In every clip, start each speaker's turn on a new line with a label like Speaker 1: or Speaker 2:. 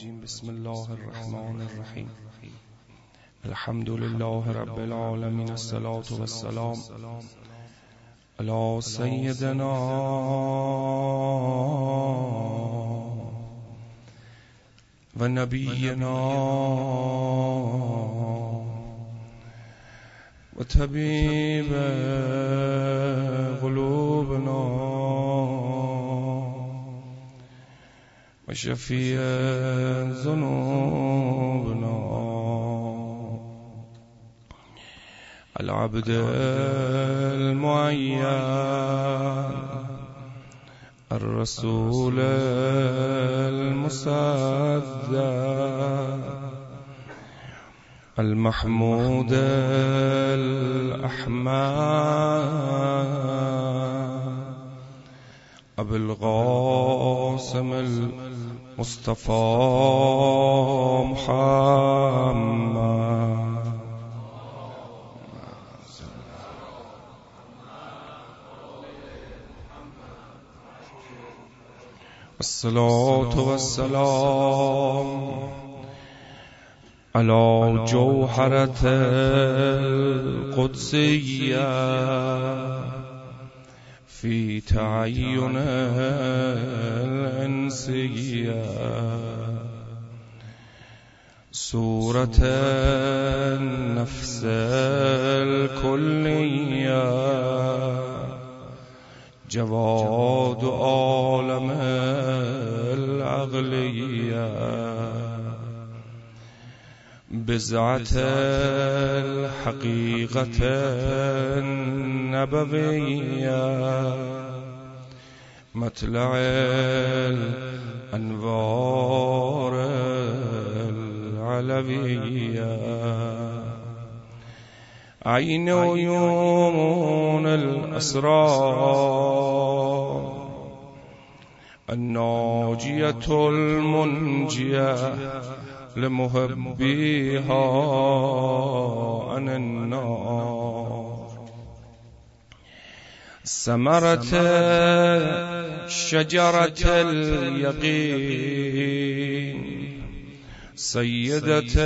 Speaker 1: الرجيم. بسم الله الرحمن الرحيم. الحمد لله رب العالمين. الصلاة والسلام على سيدنا ونبينا وطبيب قلوبنا وشفيع ذنوبنا العبد المعين الرسول المصدق المحمود الأحمد أبو القاسم المصطفى محمد الصلاة والسلام على جوهرة القدسية في تعين الإنسية سورة النفس الكلية جواد عالم العقلية بزعة الحقيقة النبوية مطلع الأنوار العلوية عين عيون الأسرار الناجية المنجية لمحبيها عن النار ثمرة شجرة اليقين سيدة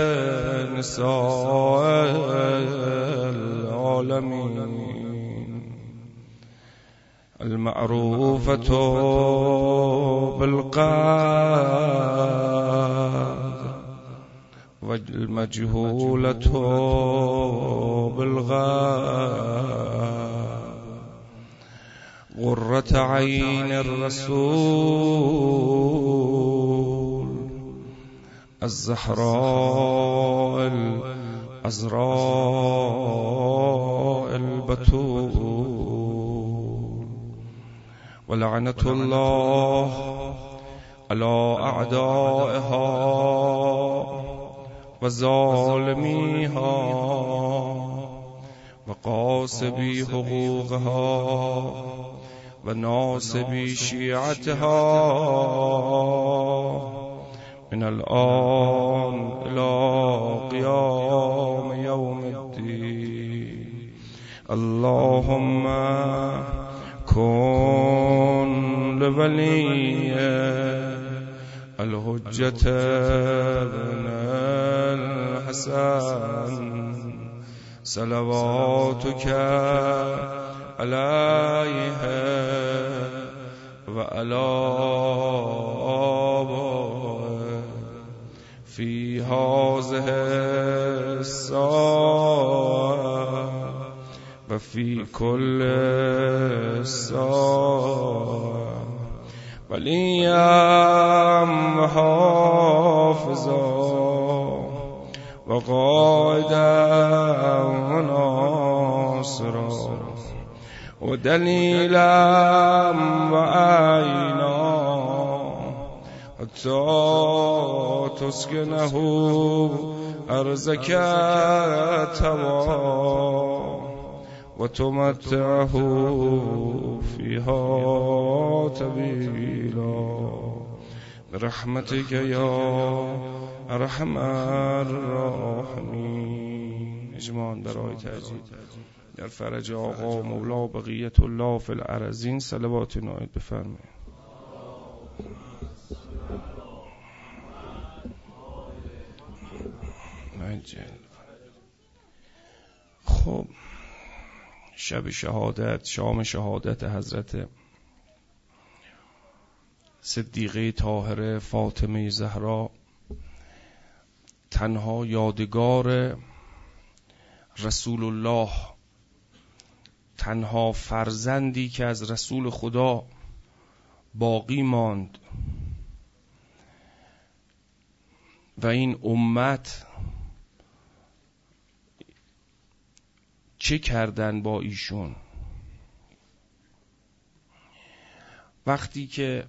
Speaker 1: نساء العالمين المعروفة بالقدر والمجهولة بالغيب غرة عين الرسول الزهراء الأزراء البتول ولعنة الله على أعدائها وظالميها وقاسبي حقوقها وناصبي شيعتها من الآن إلى قيام يوم الدين. اللهم كن لولي الحجة بن الحسن صلواتك عليه وعلى آبائه في هذه الساعة وفي كل ساعة وليا وحافظا وقائدا وناصرا ودليلا وعينا حتى تسكنه أرزك توا وتمتعه فيها طويلا برحمتك يا ارحم الراحمین. اجماعاً برای تأجیل در فرج آقا مولا بقیت الله فی الارضین صلوات نایت بفرمایید. الجن. خب شب شهادت، شام شهادت حضرت صدیقه طاهره فاطمه زهرا، تنها یادگار رسول الله، تنها فرزندی که از رسول خدا باقی ماند و این امت چه کردن با ایشون. وقتی که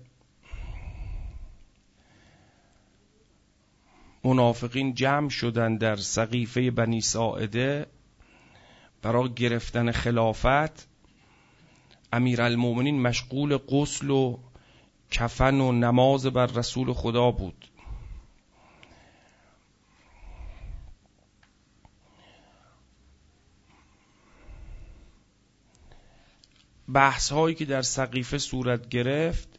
Speaker 1: منافقین جمع شدن در سقیفه بنی ساعده برای گرفتن خلافت، امیرالمومنین مشغول غسل و کفن و نماز بر رسول خدا بود. بحث هایی که در سقیفه صورت گرفت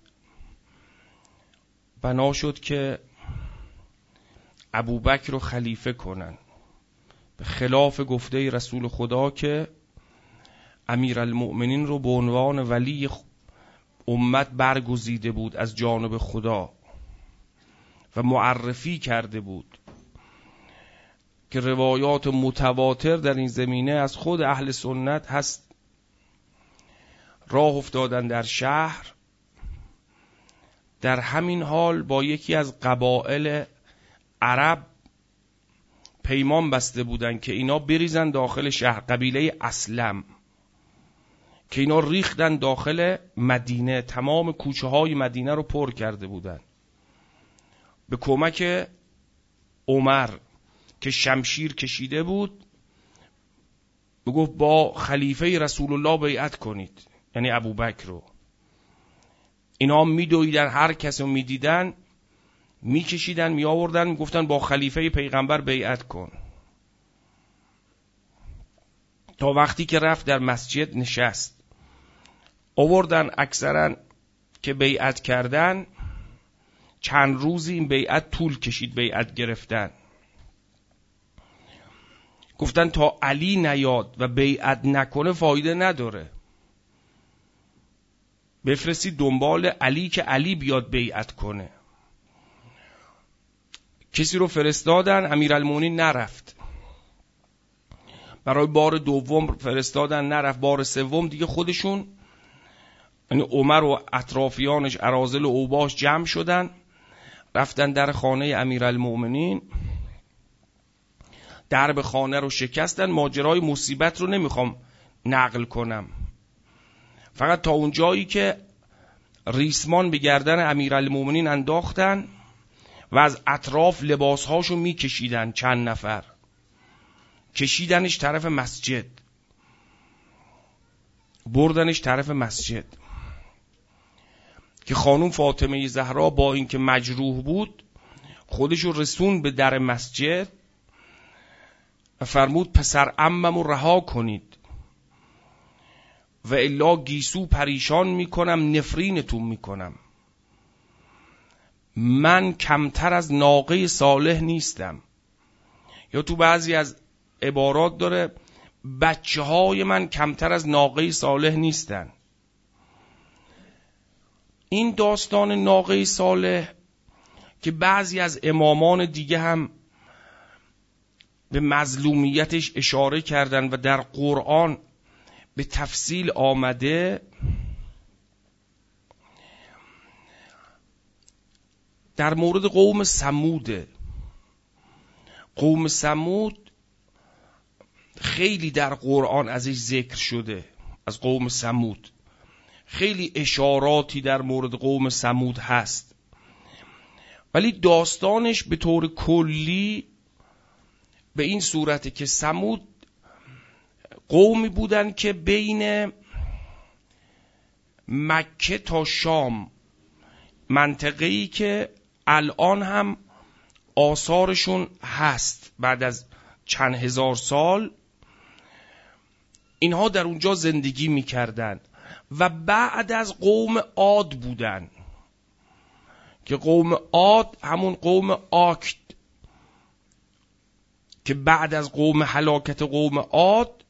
Speaker 1: بنا شد که ابوبکر رو خلیفه کنن، به خلاف گفته رسول خدا که امیرالمؤمنین رو به عنوان ولی امت برگزیده بود از جانب خدا و معرفی کرده بود که روایات متواتر در این زمینه از خود اهل سنت هست. راه افتادن در شهر، در همین حال با یکی از قبایل عرب پیمان بسته بودن که اینا بریزن داخل شهر، قبیله اسلم، که اینا ریختن داخل مدینه، تمام کوچه های مدینه رو پر کرده بودن. به کمک عمر که شمشیر کشیده بود بگفت با خلیفه رسول الله بیعت کنید، یعنی ابوبکر رو. اینا میدویدن، هر کس رو میدیدن میکشیدن میآوردن میگفتن با خلیفه پیغمبر بیعت کن. تا وقتی که رفت در مسجد نشست، آوردن اکثرا که بیعت کردن. چند روزی این بیعت طول کشید، بیعت گرفتن. گفتن تا علی نیاد و بیعت نکنه فایده نداره، بفرستید دنبال علی که علی بیاد بیعت کنه. کسی رو فرستادن، امیرالمومنین نرفت. برای بار دوم فرستادن، نرفت. بار سوم دیگه خودشون، یعنی عمر و اطرافیانش، اراذل و اوباش جمع شدن، رفتن در خانه امیرالمومنین، درب خانه رو شکستن. ماجرای مصیبت رو نمیخوام نقل کنم، فقط تا اون جایی که ریسمان به گردن امیرالمومنین انداختن و از اطراف لباسهاشو میکشیدن. چند نفر کشیدنش طرف مسجد، بردنش طرف مسجد که خانوم فاطمه زهرا با اینکه مجروح بود خودشو رسون به در مسجد و فرمود پسر عممو رها کنید و الا گیسو پریشان میکنم، نفرینتون میکنم. من کمتر از ناقه صالح نیستم. یا تو بعضی از عبارات داره بچه های من کمتر از ناقه صالح نیستن. این داستان ناقه صالح که بعضی از امامان دیگه هم به مظلومیتش اشاره کردن و در قرآن به تفصیل آمده، در مورد قوم ثموده. قوم ثمود خیلی در قرآن ازش ذکر شده، از قوم ثمود خیلی اشاراتی در مورد قوم ثمود هست، ولی داستانش به طور کلی به این صورته که ثمود قومی بودن که بین مکه تا شام، منطقه‌ای که الان هم آثارشون هست بعد از چند هزار سال، اینها در اونجا زندگی میکردن و بعد از قوم عاد بودن که قوم عاد همون قوم آکد که بعد از هلاکت قوم عاد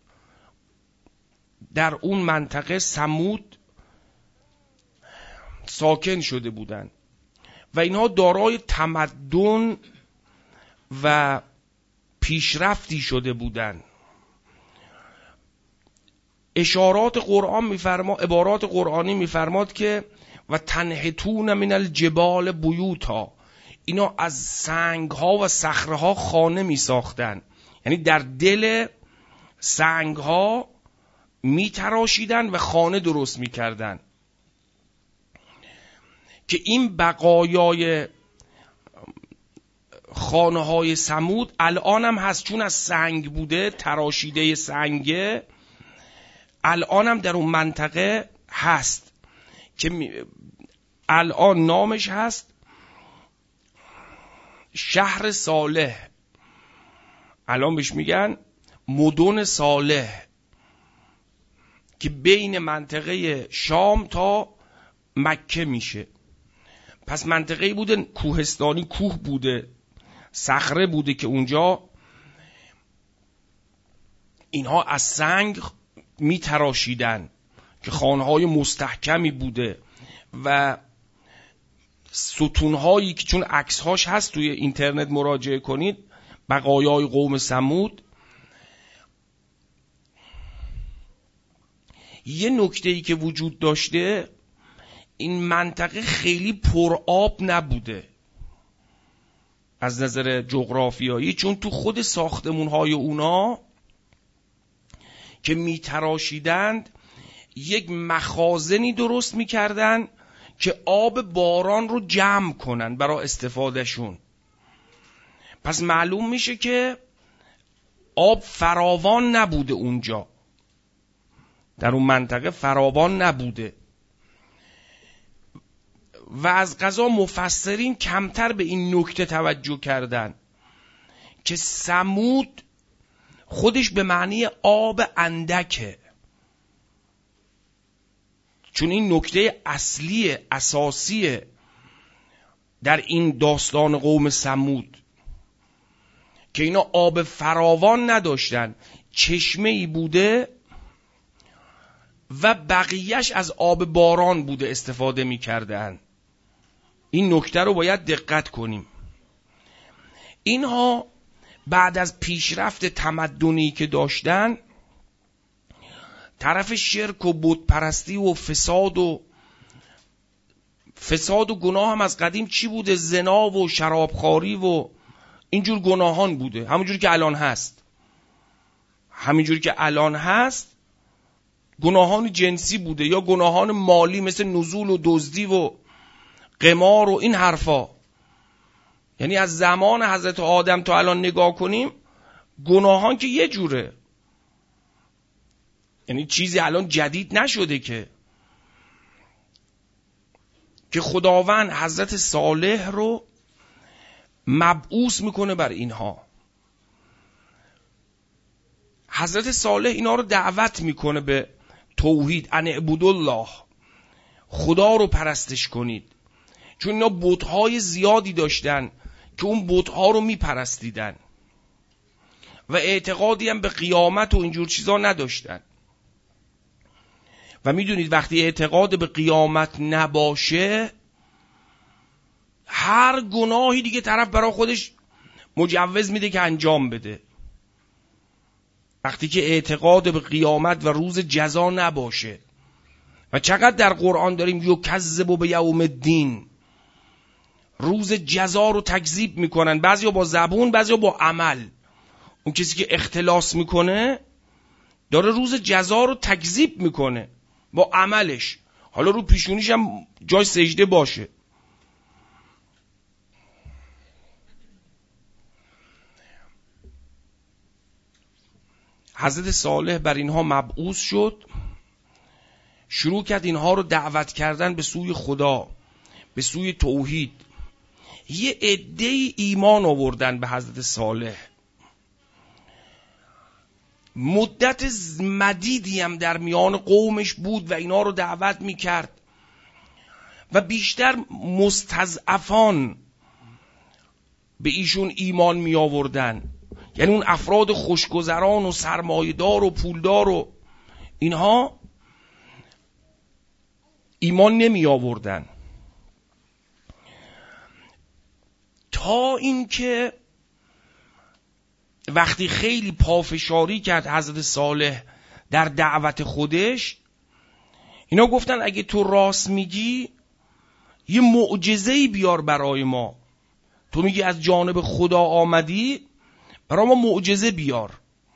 Speaker 1: در اون منطقه ثمود ساکن شده بودن و اینها دارای تمدن و پیشرفتی شده بودن. اشارات قرآن عبارات قرآنی میفرماد که و تنحتون من الجبال بیوتا، اینا از سنگ ها و صخره ها خانه می ساختن، یعنی در دل سنگ ها می تراشیدن و خانه درست می کردن که این بقایای خانه های ثمود الان هم هست، چون از سنگ بوده، تراشیده سنگه، الان هم در اون منطقه هست که الان نامش هست شهر صالح، الان بهش میگن مدن صالح، که بین منطقه شام تا مکه میشه. پس منطقه‌ای بوده کوهستانی، کوه بوده، صخره بوده که اونجا اینها از سنگ میتراشیدن که خانه‌های مستحکمی بوده و ستونهایی که چون عکس‌هاش هست توی اینترنت مراجعه کنید، بقایای قوم ثمود. یه نکته‌ای که وجود داشته، این منطقه خیلی پرآب نبوده از نظر جغرافیایی، چون تو خود ساختمون‌های اونا که میتراشیدند یک مخازنی درست میکردن که آب باران رو جمع کنن برای استفادهشون. پس معلوم میشه که آب فراوان نبوده اونجا، در اون منطقه فراوان نبوده و از قضا مفسرین کمتر به این نکته توجه کردن که ثمود خودش به معنی آب اندکه، چون این نکته اصلی اساسیه در این داستان قوم ثمود که اینا آب فراوان نداشتن، چشمه‌ای بوده و بقیهش از آب باران بوده استفاده می‌کردن. این نکته رو باید دقت کنیم. اینها بعد از پیشرفت تمدنی که داشتن، طرف شرک و بت پرستی و فساد و گناه هم از قدیم چی بوده؟ زنا و شرابخواری و اینجور گناهان بوده، همونجوری که الان هست، گناهان جنسی بوده یا گناهان مالی مثل نزول و دزدی و قمار و این حرفا. یعنی از زمان حضرت آدم تا الان نگاه کنیم، گناهان که یه جوره، یعنی چیزی الان جدید نشده که خداوند حضرت صالح رو مبعوث میکنه بر اینها. حضرت صالح اینا رو دعوت میکنه به توحید، ان اعبدوا الله، خدا رو پرستش کنید، چون اینا بت‌های زیادی داشتن که اون بت‌ها رو میپرستیدن و اعتقادی هم به قیامت و اینجور چیزا نداشتن. و میدونید وقتی اعتقاد به قیامت نباشه، هر گناهی دیگه طرف برای خودش مجوز میده که انجام بده. وقتی که اعتقاد به قیامت و روز جزا نباشه، و چقدر در قرآن داریم یکذب به یوم الدین، روز جزا رو تکذیب میکنن، بعضیا با زبون بعضیا با عمل. اون کسی که اختلاس میکنه داره روز جزا رو تکذیب میکنه با عملش، حالا رو پیشونیش هم جای سجده باشه. حضرت صالح بر اینها مبعوث شد، شروع کرد اینها رو دعوت کردن به سوی خدا، به سوی توحید. یه عده‌ای ایمان آوردن به حضرت صالح، مدت مدیدی هم در میان قومش بود و اینا رو دعوت میکرد و بیشتر مستضعفان به ایشون ایمان می آوردن یعنی اون افراد خوشگذران و سرمایه‌دار و پولدار و اینها ایمان نمی آوردن، تا اینکه وقتی خیلی پافشاری کرد حضرت صالح در دعوت خودش، اینا گفتن اگه تو راست میگی یه معجزه‌ای بیار برای ما، تو میگی از جانب خدا آمدی، برای ما معجزه بیار.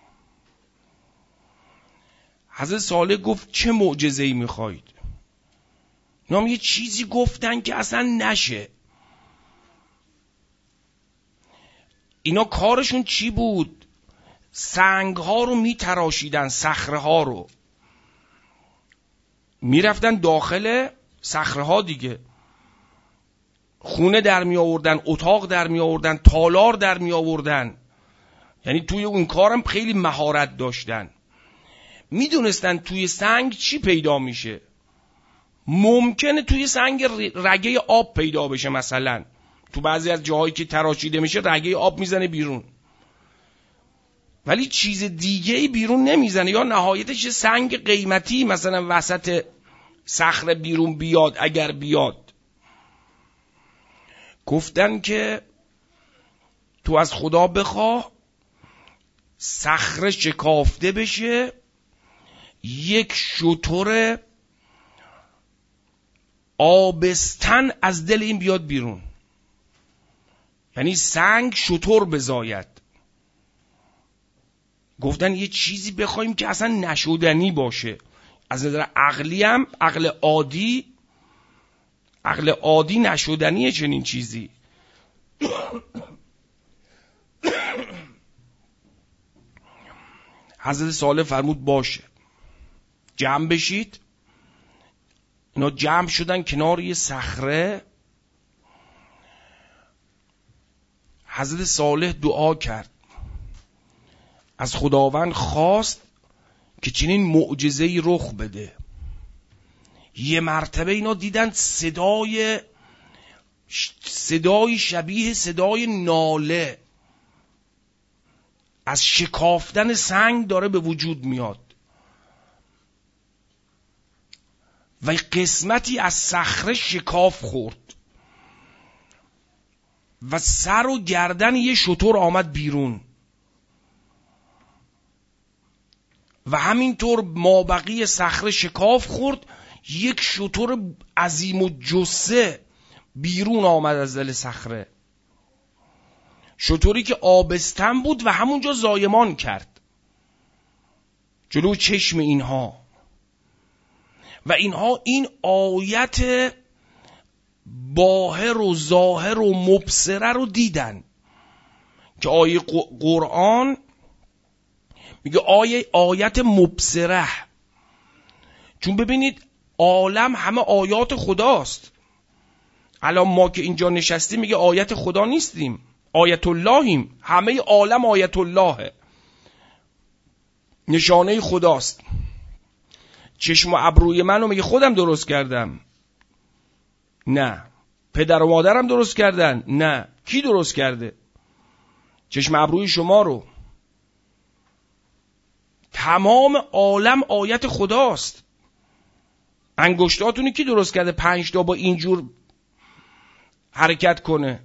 Speaker 1: حضرت صالح گفت چه معجزه‌ای میخواید؟ اینا هم یه چیزی گفتن که اصلا نشه. اینا کارشون چی بود؟ سنگ ها رو میتراشیدن، صخره ها رو میرفتن داخل صخره ها دیگه، خونه در می آوردن، اتاق در می آوردن، تالار در می آوردن. یعنی توی اون کارم خیلی مهارت داشتن، میدونستن توی سنگ چی پیدا میشه. ممکنه توی سنگ رگه آب پیدا بشه، مثلا تو بعضی از جاهایی که تراشیده میشه رگه آب میزنه بیرون، ولی چیز دیگه‌ای بیرون نمیزنه. یا نهایتش سنگ قیمتی مثلا وسط صخره بیرون بیاد، اگر بیاد. گفتن که تو از خدا بخواه صخره شکافته بشه، یک شتر آبستن از دل این بیاد بیرون، یعنی سنگ شتر بزاید. گفتن یه چیزی بخوایم که اصلا نشدنی باشه. از نظر عقلی هم، عقل عادی نشدنیه چنین چیزی. حضرت صالح فرمود باشه، جمع بشید. اینا جمع شدن کنار یه صخره. حضرت صالح دعا کرد، از خداوند خواست که چنین معجزه‌ای رخ بده. یه مرتبه اینا دیدن صدای شبیه صدای ناله از شکافتن سنگ داره به وجود میاد و قسمتی از صخره شکاف خورد و سر و گردن یه شتر آمد بیرون و همینطور مابقی صخره شکاف خورد. یک شتر عظیم و جثه بیرون آمد از دل صخره، شتری که آبستن بود و همونجا زایمان کرد جلو چشم اینها. و اینها این آیت باهر و ظاهر و مبصره رو دیدن که آیه قرآن میگه آیت مبصره. چون ببینید عالم همه آیات خداست. الان ما که اینجا نشستیم میگه آیت خدا نیستیم، آیت اللهیم. همه عالم آیت اللهه، نشانه خداست. چشم و ابروی منو میگه خودم درست کردم؟ نه. پدر و مادرم درست کردن؟ نه. کی درست کرده؟ چشم ابروی شما رو. تمام عالم آیت خداست. انگشتاتونی کی درست کرده 5 تا با اینجور حرکت کنه؟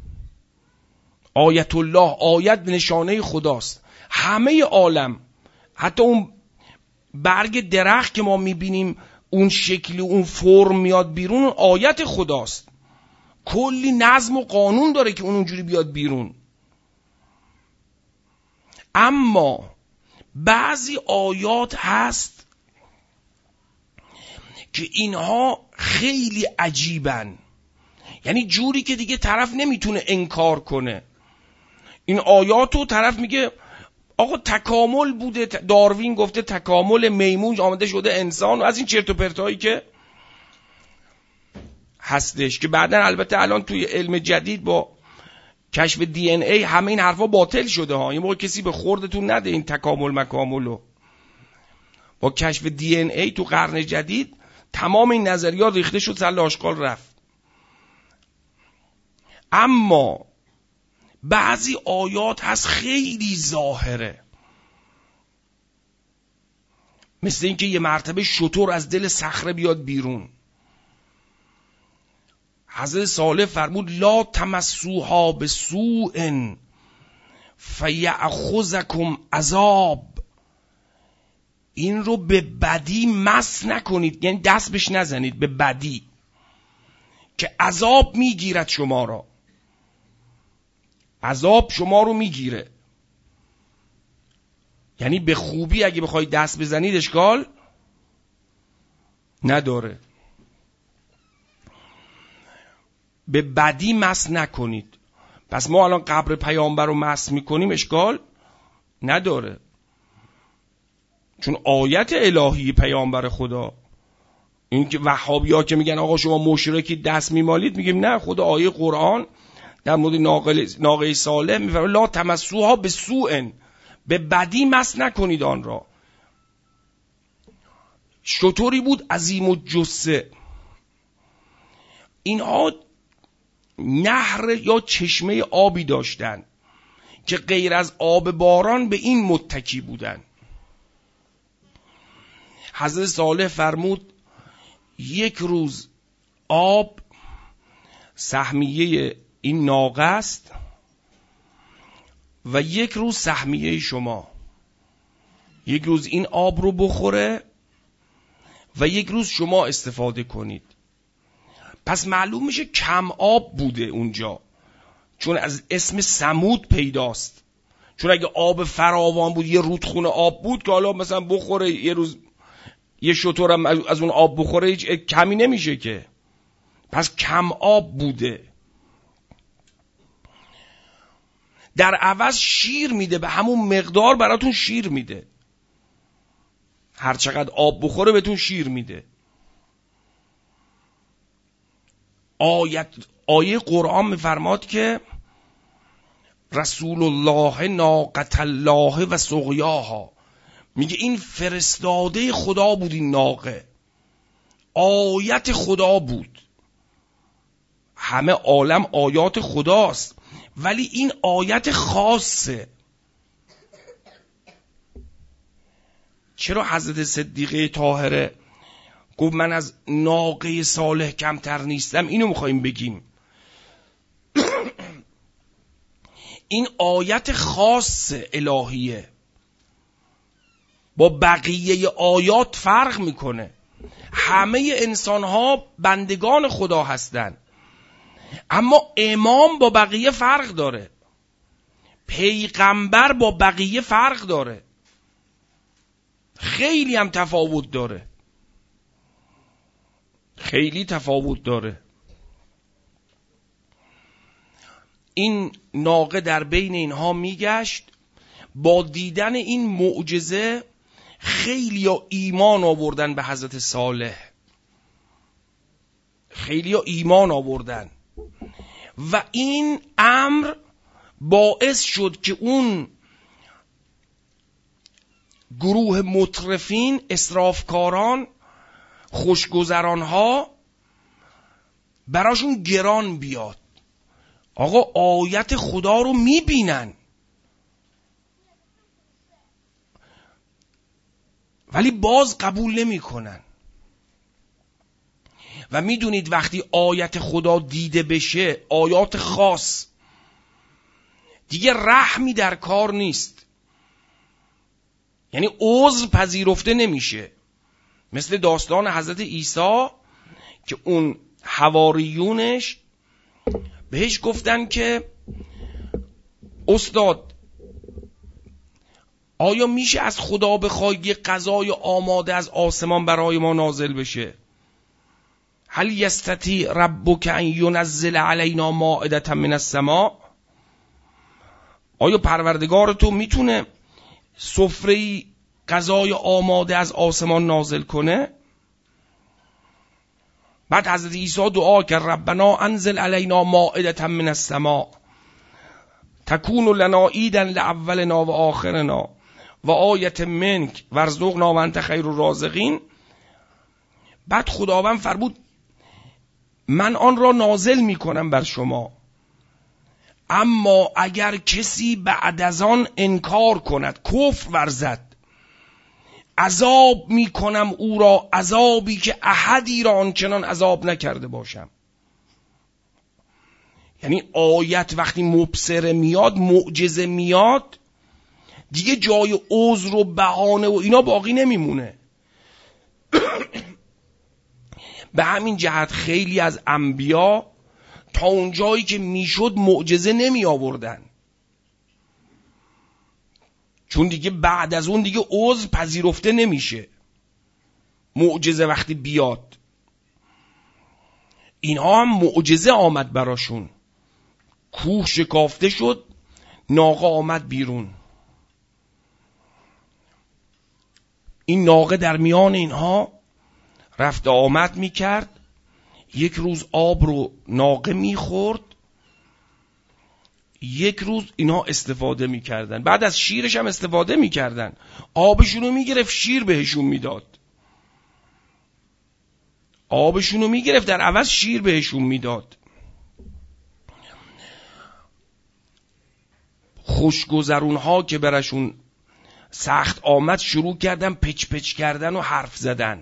Speaker 1: آیت الله، آیت نشانه خداست. همه عالم، حتی اون برگ درخت که ما میبینیم اون شکلی اون فرم میاد بیرون، اون آیت خداست. کلی نظم و قانون داره که اون اونجوری بیاد بیرون. اما بعضی آیات هست که اینها خیلی عجیبن، یعنی جوری که دیگه طرف نمیتونه انکار کنه. این آیاتو طرف میگه آقا تکامل بوده، داروین گفته تکامل، میمون آمده شده انسان، و از این چرت و پرتایی که هستش که بعدن البته الان توی علم جدید با کشف دی ان ای همه این حرفا باطل شده ها. یه موقع کسی به خوردتون نده این تکامل مکاملو. با کشف دی ان ای تو قرن جدید تمام این نظریات ریخته شد، سر آشغال رفت. اما بعضی آیات هست خیلی ظاهره، مثل اینکه یه مرتبه شتر از دل صخره بیاد بیرون. حضرت صالح فرمود لا تمسوها بسوء فیأخذکم عذاب. این رو به بدی مس نکنید، یعنی دست بهش نزنید به بدی، که عذاب میگیرد شما را. عذاب شما رو میگیره. یعنی به خوبی اگه بخوای دست بزنید اشکال نداره، به بدی مس نکنید. پس ما الان قبر پیامبر رو مس میکنیم اشکال نداره، چون آیت الهی پیامبر خدا. این که وهابی‌ها که میگن آقا شما مشرکی دست میمالید، میگیم نه، خود آیه قرآن در مورد ناقه صالح میفرماید لا تمسوها بسوء، به بدی مس نکنید آن را. شطوری بود عظیم الجثه. اینها نهر یا چشمه آبی داشتن که غیر از آب باران به این متکی بودن. حضرت صالح فرمود یک روز آب سهمیه این ناقه است و یک روز سهمیه شما. یک روز این آب رو بخوره و یک روز شما استفاده کنید. پس معلوم میشه کم آب بوده اونجا، چون از اسم سمود پیداست. چون اگه آب فراوان بود، یه رودخونه آب بود که حالا مثلا بخوره یه روز یه شتر هم از اون آب بخوره هیچ کمی نمیشه که. پس کم آب بوده. در عوض شیر میده، به همون مقدار براتون شیر میده. هر چقدر آب بخوره بهتون شیر میده. آیه قرآن میفرماد که رسول الله ناقة الله و سقیاها، میگه این فرستاده خدا بود، این ناقه آیت خدا بود. همه عالم آیات خداست، ولی این آیت خاصه. چرا حضرت صدیقه طاهره گفت من از ناقه صالح کمتر نیستم؟ اینو میخواییم بگیم. این آیت خاص الهیه، با بقیه آیات فرق میکنه. همه انسان ها بندگان خدا هستن، اما امام با بقیه فرق داره، پیغمبر با بقیه فرق داره، خیلی هم تفاوت داره، خیلی تفاوت داره. این ناقه در بین اینها میگشت. با دیدن این معجزه خیلی ها ایمان آوردن به حضرت صالح، خیلی ها ایمان آوردن و این امر باعث شد که اون گروه مترفین، اسرافکاران، خوشگذرانها براشون گران بیاد. آقا آیت خدا رو میبینن ولی باز قبول نمی کنن. و میدونید وقتی آیت خدا دیده بشه، آیات خاص، دیگه رحمی در کار نیست، یعنی عذر پذیرفته نمیشه. مثل داستان حضرت عیسی که اون حواریونش بهش گفتن که استاد آیا میشه از خدا بخوای یه غذای آماده از آسمان برای ما نازل بشه؟ هل یستطیع ربک ان ینزل علینا مائدة من السماء؟ آیا پروردگار تو میتونه سفره غذای آماده از آسمان نازل کنه؟ بعد حضرت عیسی دعا کرد ربنا انزل علینا مائدة من السماء تکون لنا عیدا لاولنا و آخرنا و آیة منک وارزقنا و انت خیر الرازقین. بعد خداوند فرمود من آن را نازل میکنم بر شما، اما اگر کسی بعد از آن انکار کند، کفر ورزد، عذاب می کنم او را عذابی که احدی را آنچنان عذاب نکرده باشم. یعنی آیت وقتی مبصره میاد، معجزه میاد، دیگه جای عذر و بهانه و اینا باقی نمیمونه. به همین جهت خیلی از انبیا تا اون جایی که میشد معجزه نمی آوردن، چون دیگه بعد از اون دیگه عذر پذیرفته نمیشه. معجزه وقتی بیاد، اینها هم معجزه آمد براشون. کوه شکافته شد، ناقه آمد بیرون. این ناقه در میان اینها رفت آمد میکرد. یک روز آب رو ناقه میخورد، یک روز اینها استفاده میکردن. بعد از شیرش هم استفاده میکردن. آبشونو میگرفت، شیر بهشون میداد. آبشونو میگرفت، در عوض شیر بهشون میداد. خوشگذرونها که برشون سخت آمد شروع کردن پچ پچ کردن و حرف زدن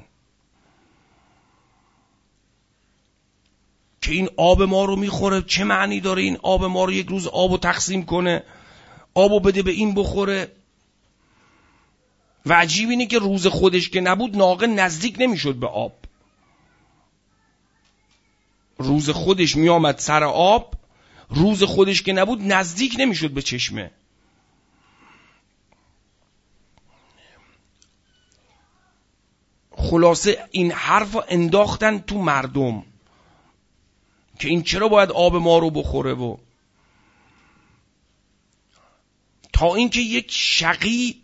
Speaker 1: که این آب ما رو میخوره، چه معنی داره این آب ما رو یک روز آبو تقسیم کنه، آبو بده به این بخوره. و عجیب اینه که روز خودش که نبود ناقه نزدیک نمیشد به آب. روز خودش میامد سر آب، روز خودش که نبود نزدیک نمیشد به چشمه. خلاصه این حرف انداختن تو مردم که این چرا باید آب ما رو بخوره، و تا اینکه یک شقی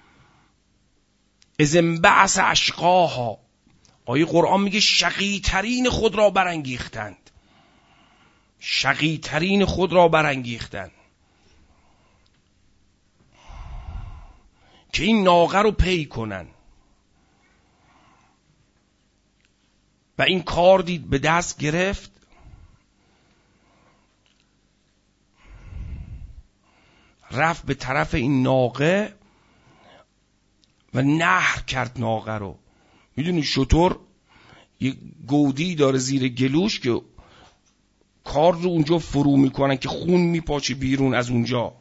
Speaker 1: از انبعث اشقاها، آیه قرآن میگه شقی ترین خود را برانگیختند. شقی ترین خود را برانگیختند که این ناقه رو پی کنن. و این کار دید به دست گرفت، رفت به طرف این ناقه و نحر کرد ناقه رو. میدونی شتر یه گودی داره زیر گلوش که کار رو اونجا فرو میکنن که خون میپاچه بیرون از اونجا.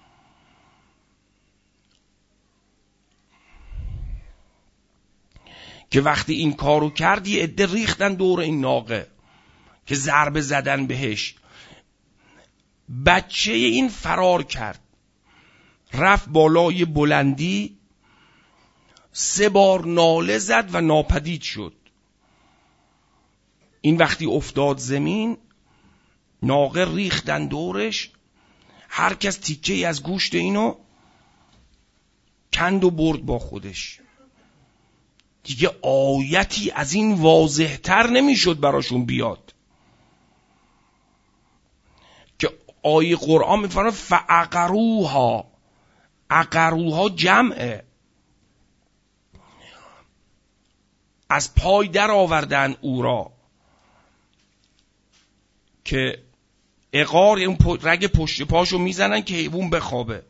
Speaker 1: که وقتی این کارو کرد یه عده ریختن دور این ناقه که ضربه زدن بهش. بچه این فرار کرد، رفت بالای بلندی، 3 بار ناله زد و ناپدید شد. این وقتی افتاد زمین، ناقه ریختن دورش، هر کس تیکه از گوشت اینو کند و برد با خودش. دیگه آیتی از این واضح‌تر نمیشد براشون بیاد که آیه قرآن میفرماید فعقروها. عقروها جمعه، از پای در آوردن او را، که عقار اون رگ پشت پاشو میزنن که حیوان بخوابه.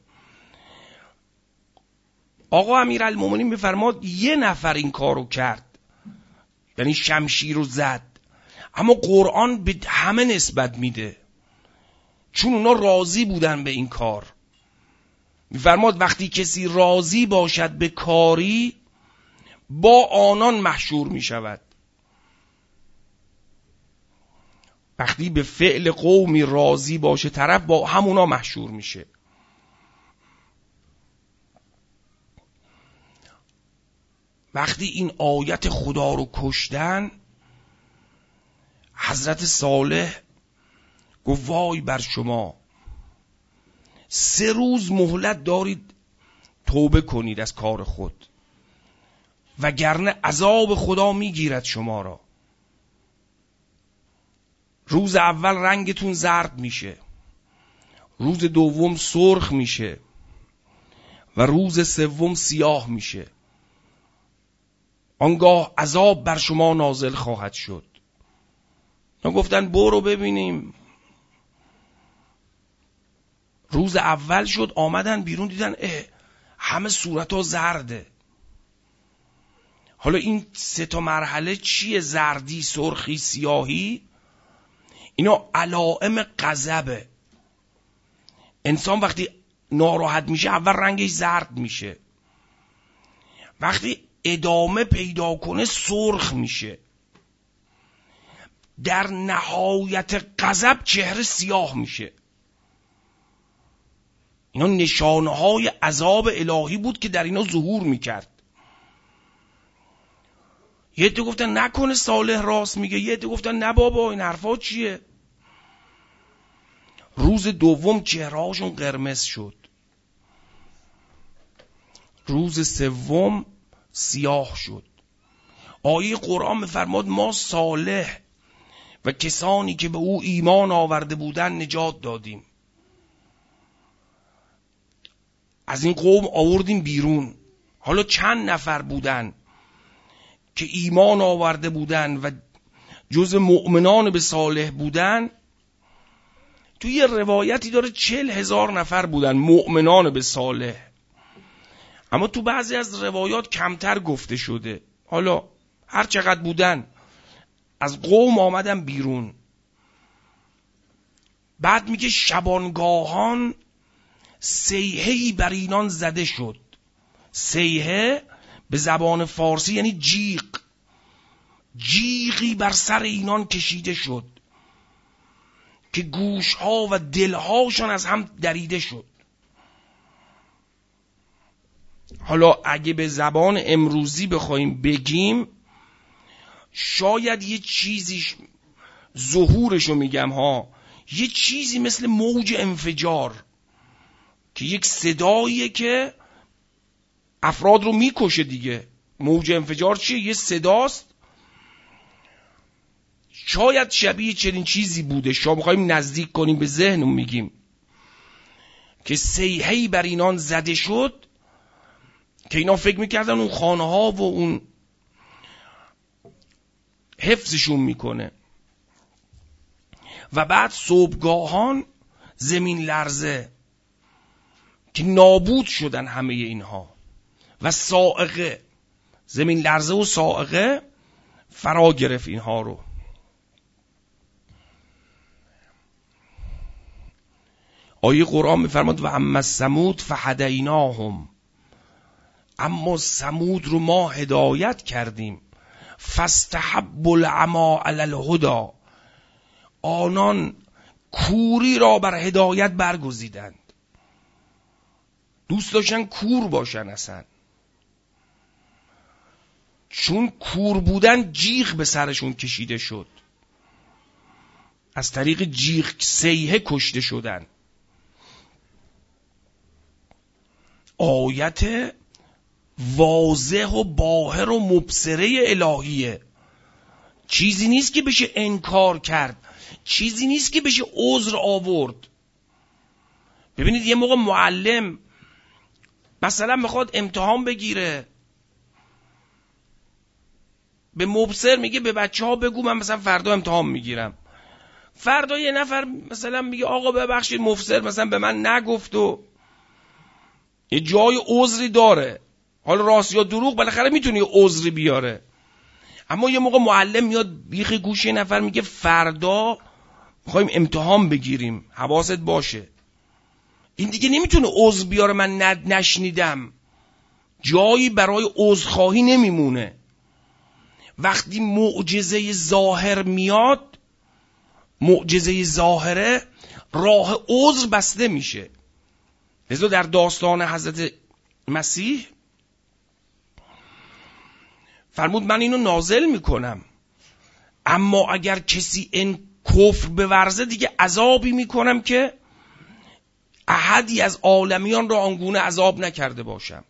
Speaker 1: آقا امیرالمومنین میفرماد 1 نفر این کارو کرد، یعنی شمشیر رو زد، اما قرآن به همه نسبت میده چون اونا راضی بودن به این کار. میفرماد وقتی کسی راضی باشد به کاری، با آنان محشور میشود. وقتی به فعل قومی راضی باشه طرف، با همونا محشور میشه. وقتی این آیت خدا رو کشتن، حضرت صالح گفت وای بر شما، 3 روز مهلت دارید توبه کنید از کار خود، وگرنه عذاب خدا میگیرد شما را. روز اول رنگتون زرد میشه، روز دوم سرخ میشه و روز سوم سیاه میشه. آنگاه عذاب بر شما نازل خواهد شد. گفتن برو ببینیم. روز اول شد آمدن بیرون دیدن همه صورتها زرده. حالا این 3 مرحله چیه؟ زردی، سرخی، سیاهی، اینا علائم غضبه. انسان وقتی ناراحت میشه اول رنگش زرد میشه، وقتی ادامه پیدا کنه سرخ میشه، در نهایت غضب چهره سیاه میشه. اینا نشانهای عذاب الهی بود که در اینا ظهور میکرد. یه عده گفتن نکنه صالح راست میگه، یه عده گفتن نه بابا این حرفا چیه. روز دوم چهرهاشون قرمز شد، روز سوم سیاه شد. آیه قرآن میفرماد ما صالح و کسانی که به او ایمان آورده بودن نجات دادیم. از این قوم آوردیم بیرون. حالا چند نفر بودن که ایمان آورده بودن و جز مؤمنان به صالح بودن؟ توی یه روایتی داره 40,000 نفر بودن مؤمنان به صالح، اما تو بعضی از روایات کمتر گفته شده. حالا هر چقدر بودن از قوم آمدن بیرون. بعد میگه شبانگاهان صیحه‌ای بر اینان زده شد. صیحه به زبان فارسی یعنی جیغ. جیغی بر سر اینان کشیده شد که گوشها و دلهاشان از هم دریده شد. حالا اگه به زبان امروزی بخوایم بگیم، شاید یه چیزیش ظهورشو میگم یه چیزی مثل موج انفجار، که یک صداییه که افراد رو میکشه دیگه. موج انفجار چیه؟ یه صداست. شاید شبیه چنین چیزی بوده. شما میخواییم نزدیک کنیم به ذهن میگیم که صیحه‌ای بر اینان زده شد که اینا فکر میکردن اون خانه ها و اون حفظشون میکنه. و بعد صبحگاهان زمین لرزه که نابود شدن همه اینها، و صاعقه، زمین لرزه و صاعقه فرا گرفت اینها رو. آیه قرآن میفرماد و اما ثمود فهدیناهم، اما ثمود رو ما هدایت کردیم. فاستحبوا العمی علی الهدی، آنان کوری را بر هدایت برگزیدند. دوست داشتن کور باشن اصلا، چون کور بودن جیغ به سرشون کشیده شد، از طریق جیغ صیحه کشته شدن. آیت واضح و باهر و مبصره الهیه، چیزی نیست که بشه انکار کرد، چیزی نیست که بشه عذر آورد. ببینید یه موقع معلم مثلا میخواد امتحان بگیره، به مبصر میگه به بچه ها بگو من مثلا فردا امتحان میگیرم. فردا یه نفر مثلا میگه آقا ببخشید مبصر مثلا به من نگفت و یه جای عذری داره. حالا راست یا دروغ بالاخره میتونه یه عذری بیاره. اما یه موقع معلم میاد بیخ گوش یه نفر میگه فردا میخوایم امتحان بگیریم حواست باشه. این دیگه نمیتونه عذر بیاره من نشنیدم، جایی برای عذرخواهی نمیمونه. وقتی معجزه ظاهر میاد، معجزه ظاهره، راه عذر بسته میشه. لذا در داستان حضرت مسیح فرمود من اینو نازل میکنم، اما اگر کسی این کفر بورزه دیگه عذابی میکنم که احدی از عالمیان را آنگونه عذاب نکرده باشم.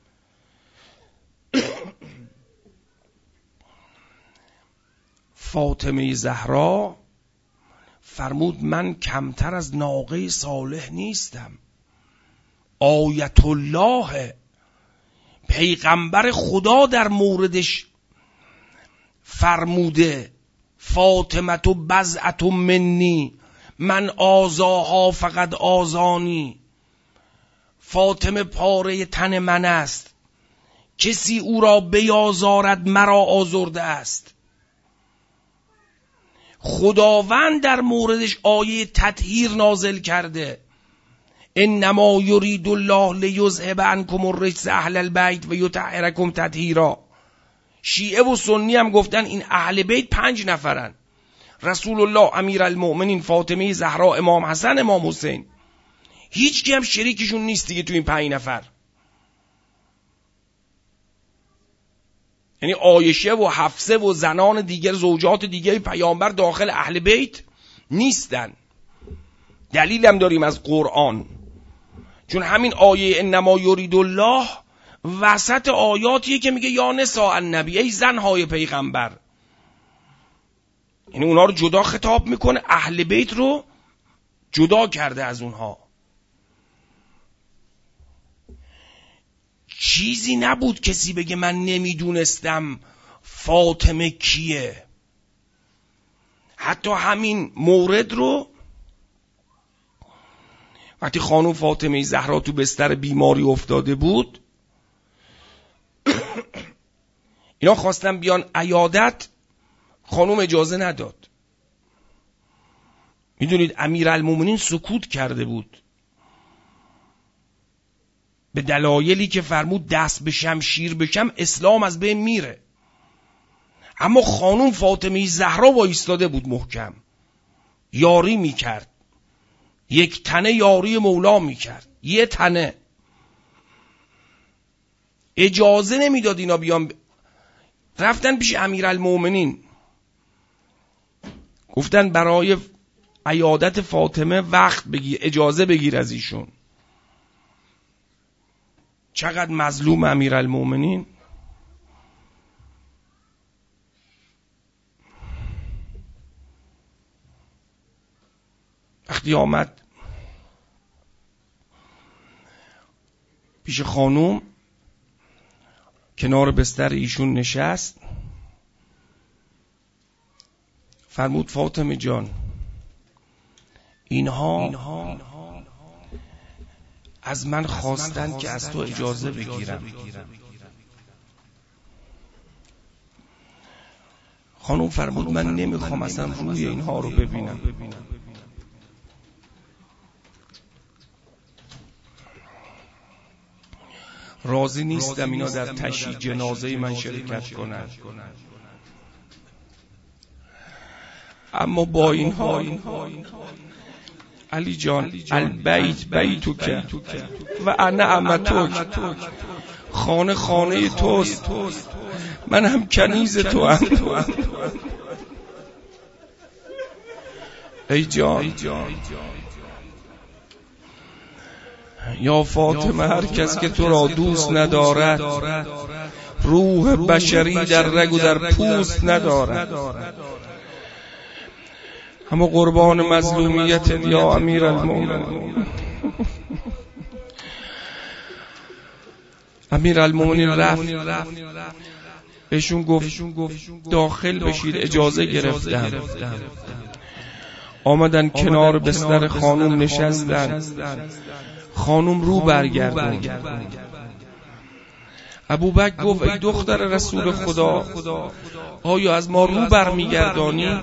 Speaker 1: فاطمه زهرا فرمود من کمتر از ناقه صالح نیستم. آیت الله، پیغمبر خدا در موردش فرموده فاطمه تو بضعة منی، من آزاها فقط آزانی، فاطمه پاره تن من است، کسی او را بیازارد مرا آزرده است. خداوند در موردش آیه تطهیر نازل کرده، انما یرید الله لیذهب عنکم الرجس اهل البیت و یطهرکم تطهیرا. شیعه و سنی هم گفتن این اهل بیت 5 نفرن: رسول الله، امیرالمؤمنین، فاطمه زهرا، امام حسن، امام حسین. هیچ کی هم شریکشون نیست دیگه تو این 5 نفر. یعنی عایشه و حفصه و زنان دیگر، زوجات دیگه پیامبر داخل اهل بیت نیستن. دلیل هم داریم از قرآن، چون همین آیه انما یرید الله وسط آیاتیه که میگه یا نساء النبی، ای زنهای پیغمبر. یعنی اونها رو جدا خطاب میکنه، اهل بیت رو جدا کرده از اونها. چیزی نبود کسی بگه من نمیدونستم فاطمه کیه. حتی همین مورد رو وقتی خانم فاطمه زهرا تو بستر بیماری افتاده بود، اینا خواستن بیان عیادت، خانم اجازه نداد. میدونید امیرالمومنین سکوت کرده بود به دلایلی که فرمود دست به شمشیر بشم اسلام از بین میره. اما خانم فاطمه زهرا وایستاده بود محکم، یاری میکرد، یک تنه یاری مولا میکرد، یه تنه. اجازه نمیداد اینا بیان. رفتن پیش امیرالمومنین، گفتن برای عیادت فاطمه وقت بگیر، اجازه بگیر از ایشون. چقدر مظلوم امیرالمومنین. وقتی آمد پیش خانوم، کنار بستر ایشون نشست، فرمود فاطمه جان، اینها از من خواستن که از تو اجازه بگیرم. خانوم فرمود من نمیخوام اصلا روی اینها رو ببینم. راضی نیستم اینا در تشییع جنازه من شرکت کنن. اما با اینها علی جان، البیت بیتک و انا امتک، خانه خانه توست، من هم کنیز تو هم. ای جان یا فاطمه، هر کس که تو را دوست ندارد روح بشری در رگ و در پوست ندارد. اما قربان مظلومیت یا امیرالمومنین. امیرالمومنین رفت بهشون گفت داخل بشید، اجازه گرفتن. آمدن کنار بستر خانوم نشستن. خانوم رو برگردون. ابوبکر گفت ای دختر رسول خدا، آیا از ما رو برمیگردانی؟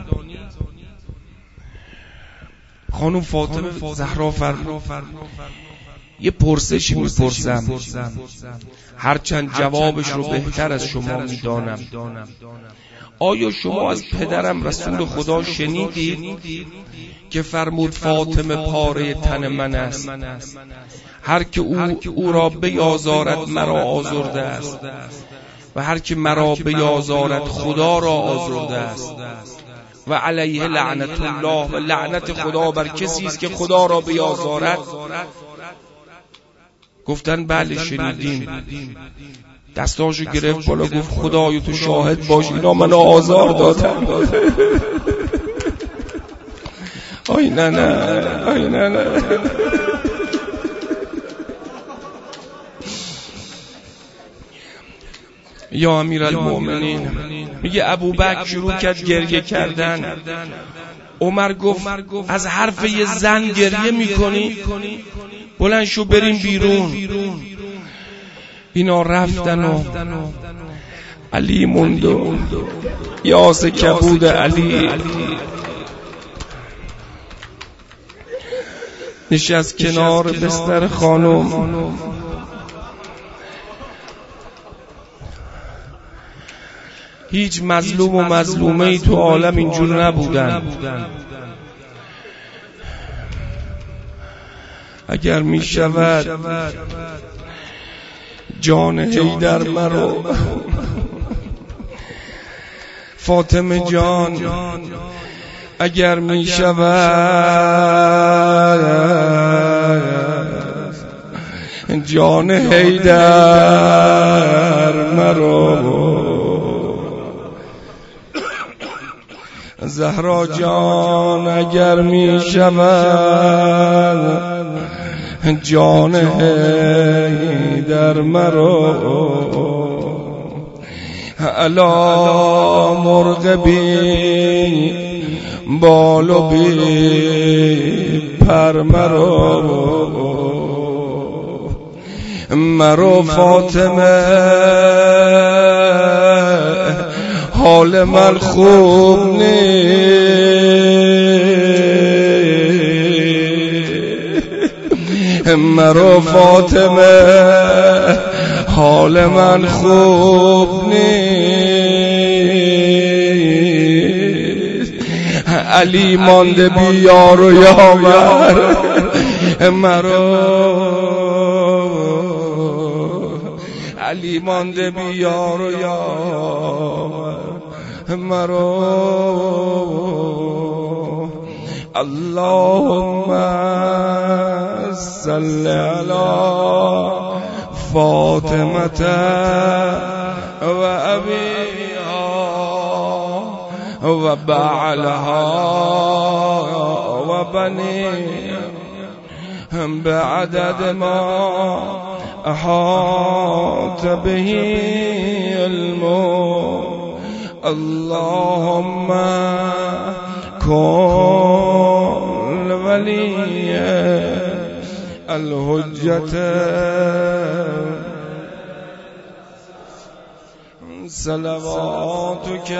Speaker 1: خانوم فاطمه زهرا فرمود یه پرسشی میپرسم، هرچند جوابش رو بهتر از شما میدانم. آیا شما از پدرم رسول خدا شنیدید که فرمود فاطمه پاره تن من است، هر که او را بیازارد مرا آزرده است و هر که مرا بیازارد خدا را آزرده است و علیه لعنت الله، و لعنت خدا بر کسی است که خدا را بیازارد. گفتن بله شنیدیم. دستاشو گرفت بالا گفت خدای تو شاهد باش اینا منو آزار دادن. آی نه نه، آی نه نه. یا امیرالمومنین، میگه ابوبکر شروع کرد گریه کردن. عمر گفت از حرف یه زن گریه میکنی؟ بلند شو بریم بیرون. اینا رفتن و علی موند و یاس کبود علی نشست کنار بستر خانم. هیچ مظلوم و مظلومه ای تو عالم اینجور نبودن. اگر می شود جان حیدر مرو، فاطمه جان اگر می شود جان حیدر مرو، زهرا جان اگر می شود جان حیدر مرو، الا مرغ بی بال و بی پر مرو فاطمه حال من خوب نیست، مرو فاطمه حال من خوب نیست، علی مانده بی یار و یاور مرو، علی مانده بی یار و یاور مرو. اللهم صل علی فاطمة و ابیها و بعلها و بنیها بعدد ما احاط به علمه. اللهم كن ولي الحجة صلواتك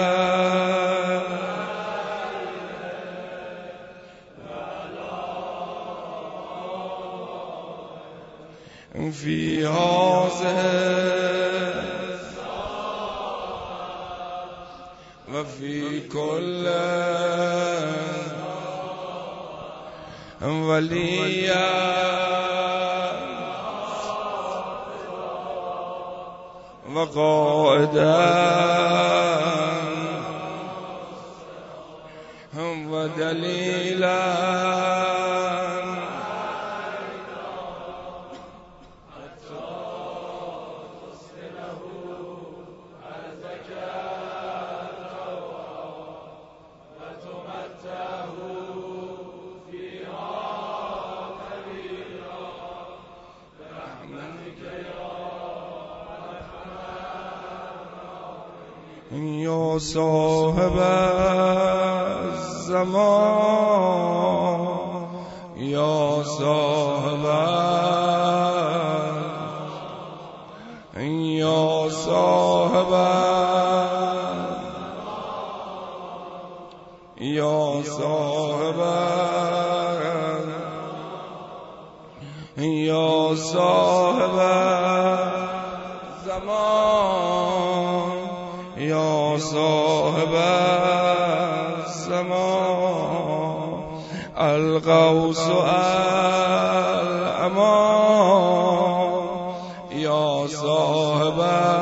Speaker 1: في هذه وفي كل وليا وقائدا ودليلا یا صاحب الزمان یا صاحب یا صاحب یا صاحب یا صاحب زمان یا صاحب الزمان الغوث الامان یا صاحب